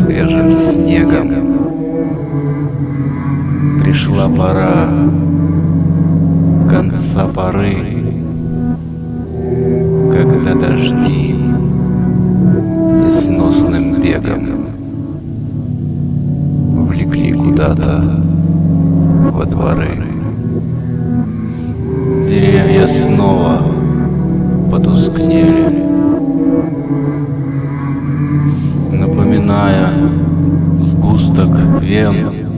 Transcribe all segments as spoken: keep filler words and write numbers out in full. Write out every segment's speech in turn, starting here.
свежим снегом. Пришла пора конца поры, когда дожди несносным бегом влекли куда-то во дворы. Деревья снова потускнели, напоминая сгусток вен.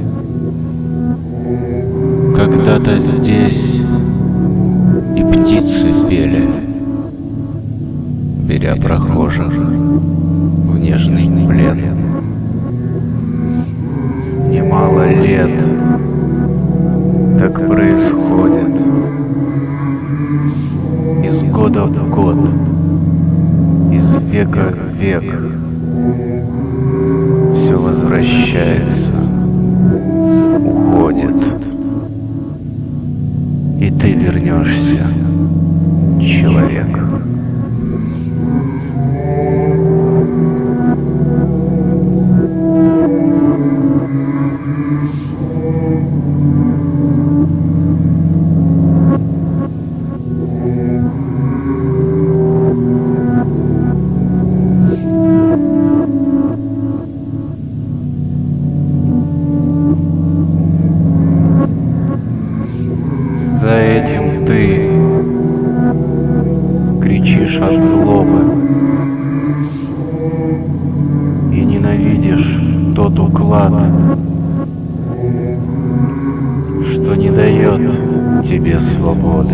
Когда-то здесь и птицы пели, беря прохожих в нежный плен. Немало лет так происходит, из года в год, из века в век. Все возвращается, уходит, и ты вернешься, человек. За этим ты кричишь от злобы и ненавидишь тот уклад, что не дает тебе свободы.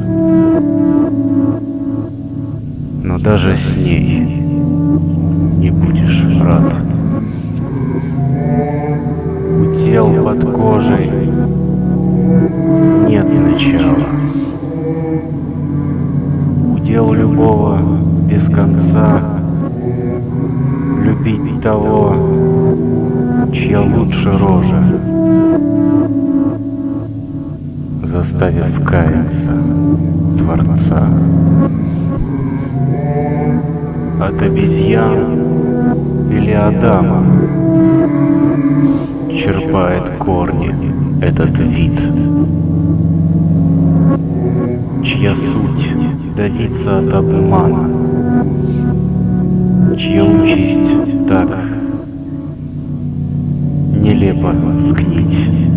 Но даже с ней не будешь рад. Удел под кожей нет начала. Удел любого без конца любить того, чья лучше рожа, заставив каяться Творца. От обезьян или Адама черпает корни этот вид, чья суть давится от обмана, чья участь так нелепо сгнить.